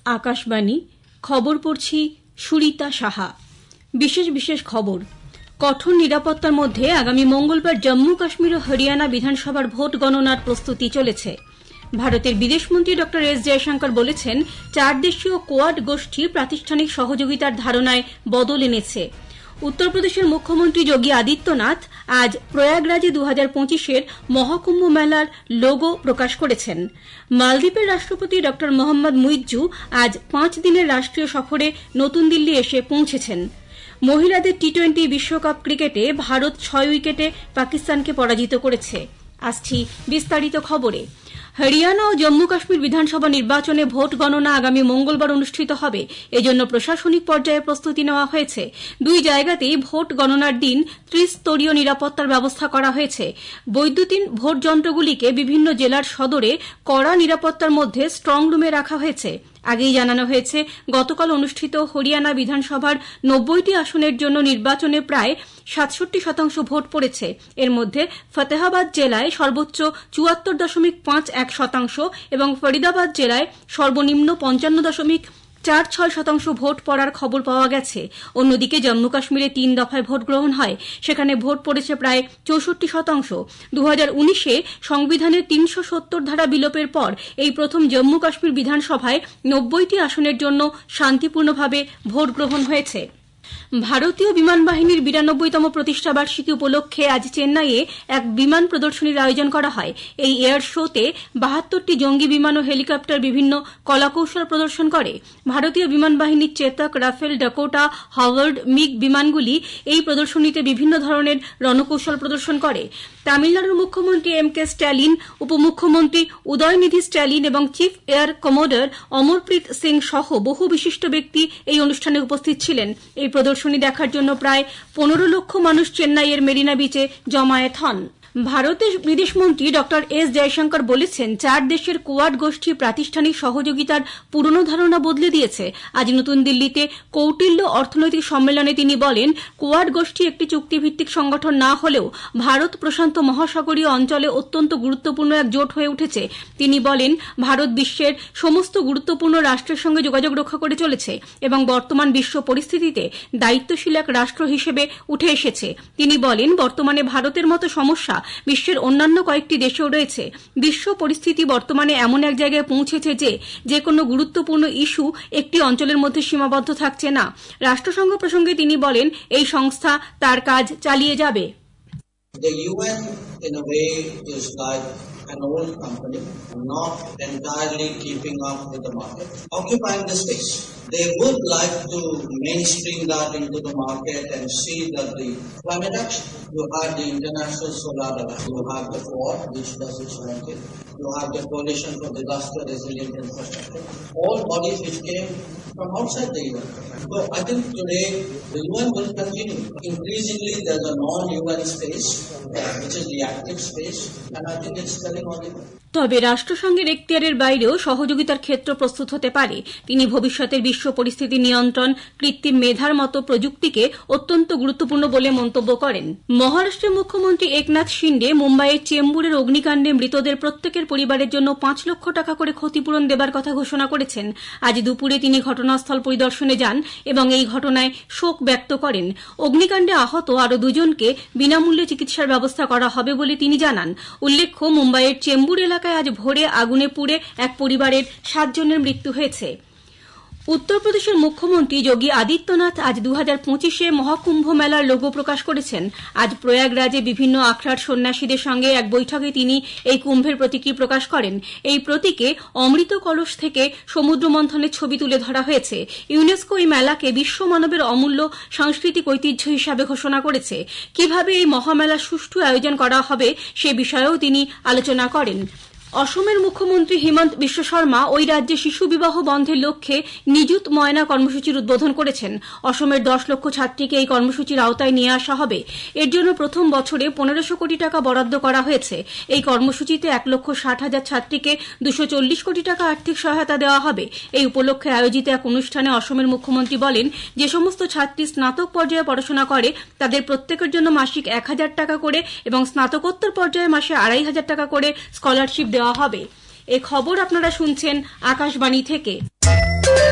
আকাশবাণী খবর পড়ছি সুরিতা সাহা। বিশেষ খবর। কঠোর নিরাপত্তার মধ্যে আগামী মঙ্গলবার জম্মু কাশ্মীর ও হরিয়ানা বিধানসভার ভোট গণনার প্রস্তুতি চলেছে। ভারতের বিদেশমন্ত্রী ড এস জয়শঙ্কর বলেছেন, 4 দেশীয় কোয়াড গোষ্ঠী প্রাতিষ্ঠানিক সহযোগিতার ধারণায় বদল এনেছে। উত্তরপ্রদেশের মুখ্যমন্ত্রী যোগী আদিত্যনাথ আজ প্রয়াগরাজে 2025-এর মহাকুম্ভ মেলার লোগো প্রকাশ করেছেন। মালদ্বীপের রাষ্ট্রপতি ড মোহাম্মদ মুইজ্জু আজ 5 দিনের রাষ্ট্রীয় সফরে নতুন দিল্লি এসে পৌঁছেছেন। মহিলাদের টি-20 বিশ্বকাপ ক্রিকেটে ভারত 6 উইকেটে পাকিস্তানকে পরাজিত করেছে। আসছি বিস্তারিত খবরে। হরিয়ানা ও জম্মু কাশ্মীর বিধানসভা নির্বাচনে ভোট গণনা আগামী মঙ্গলবার অনুষ্ঠিত হবে। এজন্য প্রশাসনিক পর্যায়ে প্রস্তুতি নেওয়া হয়েছে। 2 জায়গাতেই ভোট গণনার দিন 30 স্তরীয় নিরাপত্তার ব্যবস্থা করা হয়েছে। বৈদ্যুতিন ভোট যন্ত্রগুলিকে বিভিন্ন জেলার সদরে কড়া নিরাপত্তার মধ্যে স্ট্রং রুমে রাখা হয়েছে। আগেই জানানো হয়েছে, গতকাল অনুষ্ঠিত হরিয়ানা বিধানসভার 90টি আসনের জন্য নির্বাচনে প্রায় 67% ভোট পড়েছে। এর মধ্যে ফতেহাবাদ জেলায় সর্বোচ্চ 74.51% এবং ফরিদাবাদ জেলায় সর্বনিম্ন 55.46% ভোট পড়ার খবর পাওয়া গেছে। অন্যদিকে জম্মু কাশ্মীরে 3 দফায় ভোট গ্রহণ হয়। সেখানে ভোট পড়েছে প্রায় 64%। 2019-এ সংবিধানের 370 ধারা বিলোপের পর এই প্রথম জম্মু কাশ্মীর বিধানসভায় 90টি আসনের জন্য শান্তিপূর্ণভাবে ভোট গ্রহণ হয়েছে। ভারতীয় বিমান বাহিনীর 92তম প্রতিষ্ঠা বার্ষিকী উপলক্ষে আজ চেন্নাইয়ে এক বিমান প্রদর্শনীর আয়োজন করা হয়। এই এয়ার শোতে 72টি জঙ্গি বিমান ও হেলিকপ্টার বিভিন্ন কলাকৌশল প্রদর্শন করে। ভারতীয় বিমান বাহিনীর Chetak, Rafale, Dakota, Harvard, MiG বিমানগুলি এই প্রদর্শনীতে বিভিন্ন ধরনের রণকৌশল প্রদর্শন করে। তামিলনাড়ুর মুখ্যমন্ত্রী এম কে স্ট্যালিন, উপমুখ্যমন্ত্রী উদয়নিধি স্ট্যালিন এবং chief air commodore Amarpreet Singh সহ বহু বিশিষ্ট ব্যক্তি এই অনুষ্ঠানে উপস্থিত ছিলেন। এই প্রদর্শনী দেখার জন্য প্রায় 15 লক্ষ মানুষ চেন্নাইয়ের মেরিনা বিচে জমায়েত হন। ভারতের বিদেশমন্ত্রী ড এস জয়শঙ্কর বলেছেন, 4 দেশের কোয়াড গোষ্ঠী প্রাতিষ্ঠানিক সহযোগিতার পুরনো ধারণা বদলে দিয়েছে। আজ নতুন দিল্লিতে কৌটিল্য অর্থনৈতিক সম্মেলনে তিনি বলেন, কোয়াড গোষ্ঠী একটি চুক্তিভিত্তিক সংগঠন না হলেও ভারত প্রশান্ত মহাসাগরীয় অঞ্চলে অত্যন্ত গুরুত্বপূর্ণ এক জোট হয়ে উঠেছে। তিনি বলেন, ভারত বিশ্বের সমস্ত গুরুত্বপূর্ণ রাষ্ট্রের সঙ্গে যোগাযোগ রক্ষা করে চলেছে এবং বর্তমান বিশ্ব পরিস্থিতিতে দায়িত্বশীল এক রাষ্ট্র হিসেবে উঠে এসেছে। তিনি বলেন, বর্তমানে ভারতের মতো সমস্যা বিশ্বের অন্যান্য কয়েকটি দেশেও রয়েছে। বিশ্ব পরিস্থিতি বর্তমানে এমন এক জায়গায় পৌঁছেছে যে কোনো গুরুত্বপূর্ণ ইস্যু একটি অঞ্চলের মধ্যে সীমাবদ্ধ থাকছে না। রাষ্ট্রসংঘ প্রসঙ্গে তিনি বলেন, এই সংস্থা তার কাজ চালিয়ে যাবে। The UN in a way is like an old company, not entirely keeping up with the market, occupying the space. They would like to mainstream that into the market and see that the climate action, you have the International Solar Alliance, you have the Quad, which does its own thing, you have the Coalition for Disaster Resilient Infrastructure, all bodies which came from outside the UN. So I think today the UN will continue. Increasingly there's a non-UN space, which is the active space, and I think it's telling on it. তবে রাষ্ট্রসংঘের এখতিয়ারের বাইরেও সহযোগিতার ক্ষেত্র প্রস্তুত হতে পারে। তিনি ভবিষ্যতের বিশ্ব পরিস্থিতি নিয়ন্ত্রণ, কৃত্রিম মেধার মতো প্রযুক্তিকে অত্যন্ত গুরুত্বপূর্ণ বলে মন্তব্য করেন। মহারাষ্ট্রের মুখ্যমন্ত্রী একনাথ শিন্ডে মুম্বাইয়ের চেম্বুরের অগ্নিকাণ্ডে মৃতদের প্রত্যেকের পরিবারের জন্য 5 লক্ষ টাকা করে ক্ষতিপূরণ দেবার কথা ঘোষণা করেছেন। আজ দুপুরে তিনি ঘটনাস্থল পরিদর্শনে যান এবং এই ঘটনায় শোক ব্যক্ত করেন। অগ্নিকাণ্ডে আহত আরও 2 জনকে বিনামূল্যে চিকিৎসার ব্যবস্থা করা হবে বলে তিনি জানান। উল্লেখ্য, মুম্বাইয়ের চেম্বুর এলাকায় আজ ভোরে আগুনে পুড়ে এক পরিবারের 7 জনের মৃত্যু হয়েছে। উত্তরপ্রদেশের মুখ্যমন্ত্রী যোগী আদিত্যনাথ আজ 2025-এ মহাকুম্ভ মেলার লোগো প্রকাশ করেছেন। আজ প্রয়াগরাজে বিভিন্ন আখড়ার সন্ন্যাসীদের সঙ্গে এক বৈঠকে তিনি এই কুম্ভের প্রতীকী প্রকাশ করেন। এই প্রতীকে অমৃত কলস থেকে সমুদ্র মন্থনের ছবি তুলে ধরা হয়েছে। ইউনেস্কো এই মেলাকে বিশ্ব মানবের অমূল্য সাংস্কৃতিক ঐতিহ্য হিসাবে ঘোষণা করেছে। কিভাবে এই মহামেলা সুষ্ঠু আয়োজন করা হবে সে বিষয়েও তিনি আলোচনা করেন। অসমের মুখ্যমন্ত্রী হিমন্ত বিশ্ব শর্মা ওই রাজ্যে শিশু বিবাহ বন্ধের লক্ষ্যে নিযুত ময়না কর্মসূচির উদ্বোধন করেছেন। অসমের 10 লক্ষ ছাত্রীকে এই কর্মসূচির আওতায় নিয়ে আসা হবে। এর জন্য প্রথম বছরে 1500 কোটি টাকা বরাদ্দ করা হয়েছে। এই কর্মসূচিতে 1,60,000 ছাত্রীকে 240 কোটি টাকা আর্থিক সহায়তা দেওয়া হবে। এই উপলক্ষে আয়োজিত এক অনুষ্ঠানে অসমের মুখ্যমন্ত্রী বলেন, যে সমস্ত ছাত্রী স্নাতক পর্যায়ে পড়াশোনা করে তাদের প্রত্যেকের জন্য মাসিক 1000 টাকা করে এবং স্নাতকোত্তর পর্যায়ে মাসে 2500 টাকা করে স্কলারশিপ দেওয়া হবে। এই খবর আপনারা শুনছেন আকাশবাণী থেকে।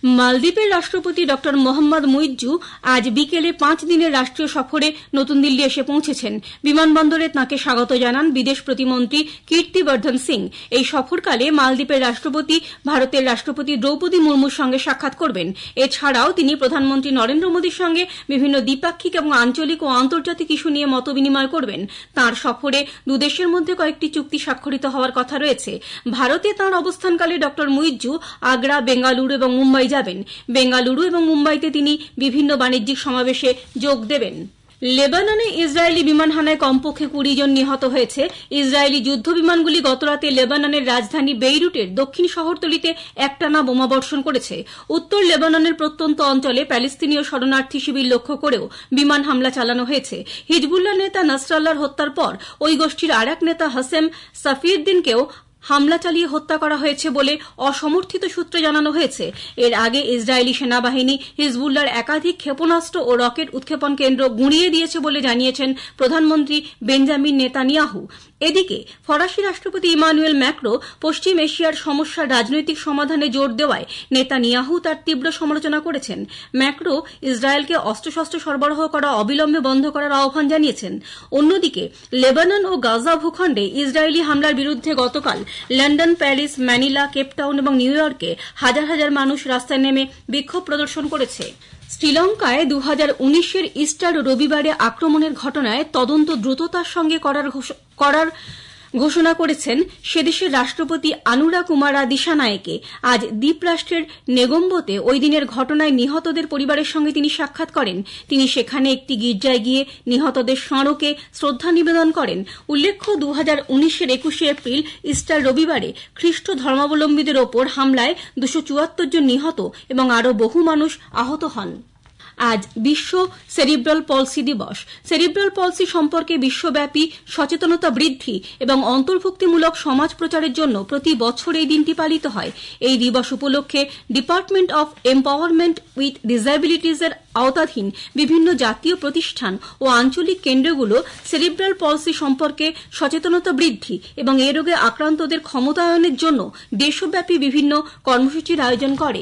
মালদ্বীপের রাষ্ট্রপতি ডক্টর মোহাম্মদ মুইজ্জু আজ বিকেলে 5 দিনের রাষ্ট্রীয় সফরে নতুন দিল্লি এসে পৌঁছেছেন। বিমানবন্দরে তাঁকে স্বাগত জানান বিদেশ প্রতিমন্ত্রী কীর্তিবর্ধন সিং। এই সফরকালে মালদ্বীপের রাষ্ট্রপতি ভারতের রাষ্ট্রপতি দ্রৌপদী মুর্মুর সঙ্গে সাক্ষাৎ করবেন। এছাড়াও তিনি প্রধানমন্ত্রী নরেন্দ্র মোদীর সঙ্গে বিভিন্ন দ্বিপাক্ষিক এবং আঞ্চলিক ও আন্তর্জাতিক ইস্যু নিয়ে মতবিনিময় করবেন। তাঁর সফরে দুদেশের মধ্যে কয়েকটি চুক্তি স্বাক্ষরিত হওয়ার কথা রয়েছে। ভারতে তাঁর অবস্থানকালে ডক্টর মুইজ্জু আগ্রা, বেঙ্গালুরু এবং মুম্বাই যাবেন। বেঙ্গালুরু এবং মুম্বাইতে তিনি বিভিন্ন বাণিজ্যিক সমাবেশে যোগ দেবেন। লেবাননে ইসরায়েলি বিমান হামলায় কমপক্ষে 20 জন নিহত হয়েছে। ইসরায়েলি যুদ্ধ বিমানগুলি গতরাতে লেবাননের রাজধানী বেইরুটের দক্ষিণ শহরতলিতে একটানা বোমাবর্ষণ করেছে। উত্তর লেবাননের প্রত্যন্ত অঞ্চলে প্যালেস্তিনীয় শরণার্থী শিবির লক্ষ্য করেও বিমান হামলা চালানো হয়েছে। হিজবুল্লাহ নেতা নাসরাল্লাহর হত্যার পর ওই গোষ্ঠীর আরেক নেতা হাসেম সাফিউদ্দিনকেও হামলা চালিয়ে হত্যা করা হয়েছে বলে অসমর্থিত সূত্রে জানানো হয়েছে। এর আগে ইসরায়েলি সেনাবাহিনী হিজবুল্লাহর একাধিক ক্ষেপণাস্ত্র ও রকেট উৎক্ষেপণ কেন্দ্র গুঁড়িয়ে দিয়েছে বলে জানিয়েছেন প্রধানমন্ত্রী বেঞ্জামিন নেতানিয়াহু। এদিকে ফরাসি রাষ্ট্রপতি ইমানুয়েল ম্যাক্রো পশ্চিম এশিয়ার সমস্যার রাজনৈতিক সমাধানে জোর দেওয়ায় নেতানিয়াহু তার তীব্র সমালোচনা করেছেন। ম্যাক্রো ইসরায়েলকে অস্ত্রশস্ত্র সরবরাহ করা অবিলম্বে বন্ধ করার আহ্বান জানিয়েছেন। অন্যদিকে লেবানন ও গাজা ভূখণ্ডে ইসরায়েলি হামলার বিরুদ্ধে গতকাল লন্ডন, প্যারিস, ম্যানিলা, কেপটাউন এবং নিউ ইয়র্কে হাজার হাজার মানুষ রাস্তায় নেমে বিক্ষোভ প্রদর্শন করেছে। শ্রীলঙ্কায় 2019-এর ইস্টার রবিবারে আক্রমণের ঘটনায় তদন্ত দ্রুততার সঙ্গে করার ঘোষণা করেছেন সেদেশের রাষ্ট্রপতি আনুরা কুমারা দিশানায়েকে। আজ দ্বীপরাষ্ট্রের নেগোম্বোতে ওই দিনের ঘটনায় নিহতদের পরিবারের সঙ্গে তিনি সাক্ষাৎ করেন। তিনি সেখানে একটি গির্জায় গিয়ে নিহতদের স্মারকে শ্রদ্ধা নিবেদন করেন। উল্লেখ্য 2019-এর 21শে এপ্রিল ইস্টার রবিবারে খ্রিস্ট ধর্মাবলম্বীদের ওপর হামলায় 274 জন নিহত এবং আরও বহু মানুষ আহত হন। আজ বিশ্ব সেরিব্রাল পলসি দিবস। সেরিব্রাল পলসি সম্পর্কে বিশ্বব্যাপী সচেতনতা বৃদ্ধি এবং অন্তর্ভুক্তিমূলক সমাজ প্রচারের জন্য প্রতি বছর এই দিনটি পালিত হয়। এই দিবস উপলক্ষে ডিপার্টমেন্ট অফ এম্পাওয়ারমেন্ট উইথ ডিসএবিলিটিজের আওতাধীন বিভিন্ন জাতীয় প্রতিষ্ঠান ও আঞ্চলিক কেন্দ্রগুলো সেরিব্রাল পলসি সম্পর্কে সচেতনতা বৃদ্ধি এবং এ রোগে আক্রান্তদের ক্ষমতায়নের জন্য দেশব্যাপী বিভিন্ন কর্মসূচির আয়োজন করে।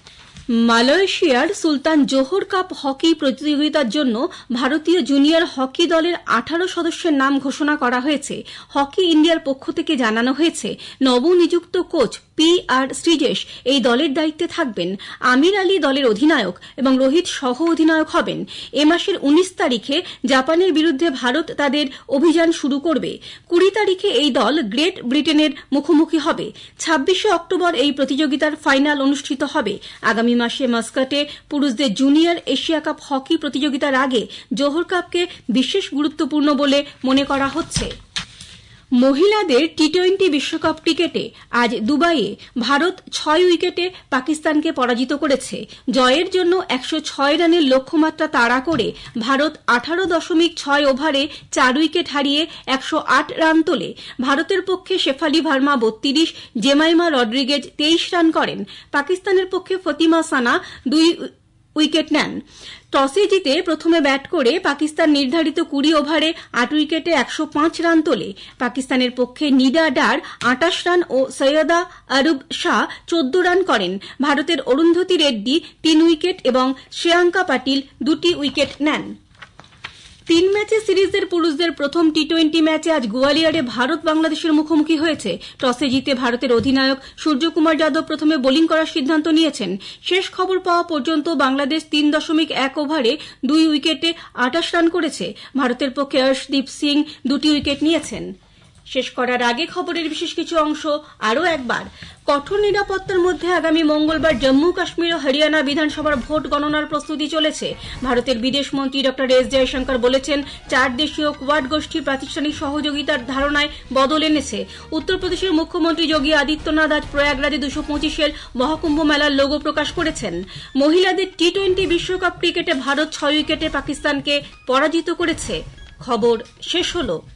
মালয়েশিয়ার সুলতান জোহর কাপ হকি প্রতিযোগিতার জন্য ভারতীয় জুনিয়র হকি দলের 18 সদস্যের নাম ঘোষণা করা হয়েছে। হকি ইন্ডিয়ার পক্ষ থেকে জানানো হয়েছে, নবনিযুক্ত কোচ PR শ্রীজেশ এই দলের দায়িত্বে থাকবেন। আমির আলী দলের অধিনায়ক এবং রোহিত সহ অধিনায়ক হবেন। এ মাসের 19 তারিখে জাপানের বিরুদ্ধে ভারত তাদের অভিযান শুরু করবে। 20 তারিখে এই দল গ্রেট ব্রিটেনের মুখোমুখি হবে। 26শে অক্টোবর এই প্রতিযোগিতার ফাইনাল অনুষ্ঠিত হবে। আগামী মাসে মাস্কাটে পুরুষদের জুনিয়র এশিয়া কাপ হকি প্রতিযোগিতার আগে জোহর কাপকে বিশেষ গুরুত্বপূর্ণ বলে মনে করা হচ্ছে। মহিলাদের টি-20 বিশ্বকাপ ক্রিকেটে আজ দুবাইয়ে ভারত 6 উইকেটে পাকিস্তানকে পরাজিত করেছে। জয়ের জন্য 106 রানের লক্ষ্যমাত্রা তাড়া করে ভারত 18.6 ওভারে 4 উইকেট হারিয়ে 108 রান তোলে। ভারতের পক্ষে শেফালি ভার্মা 32, জেমাইমা রড্রিগেজ 23 রান করেন। পাকিস্তানের পক্ষে ফতিমা সানা 2 উইকেট নেন। টসে জিতে প্রথমে ব্যাট করে পাকিস্তান নির্ধারিত 20 ওভারে 8 উইকেটে 105 রান তোলে। পাকিস্তানের পক্ষে নিদা ডার 28 রান ও সৈয়দা আরব শাহ 14 রান করেন। ভারতের অরুন্ধতী রেড্ডি 3 উইকেট এবং শ্রেয়াঙ্কা পাটিল 2টি উইকেট নেন। 3 ম্যাচের সিরিজের পুরুষদের প্রথম টি-20 ম্যাচে আজ গোয়ালিয়রে ভারত বাংলাদেশের মুখোমুখি হয়েছে। টসে জিতে ভারতের অধিনায়ক সূর্যকুমার যাদব প্রথমে বোলিং করার সিদ্ধান্ত নিয়েছেন। শেষ খবর পাওয়া পর্যন্ত বাংলাদেশ 3.1 ওভারে 2 উইকেটে 28 রান করেছে। ভারতের পক্ষে অর্শদীপ সিং 2টি উইকেট নিয়েছেন। শেষ করার আগে খবরের বিশেষ কিছু অংশ আরও একবার। কঠোর নিরাপত্তার মধ্যে আগামী মঙ্গলবার জম্মু কাশ্মীর ও হরিয়ানা বিধানসভার ভোট গণনার প্রস্তুতি চলেছে। ভারতের বিদেশমন্ত্রী ডক্টর এস জয়শঙ্কর বলেছেন, 4 দেশীয় কোয়াড গোষ্ঠী প্রাতিষ্ঠানিক সহযোগিতার ধারণায় বদল এনেছে। উত্তরপ্রদেশের মুখ্যমন্ত্রী যোগী আদিত্যনাথ আজ প্রয়াগরাজে 225-এর মহাকুম্ভ মেলার লোগো প্রকাশ করেছেন। মহিলাদের টি-20 বিশ্বকাপ ক্রিকেটে ভারত 6 উইকেটে পাকিস্তানকে পরাজিত করেছে। খবর শেষ হলো।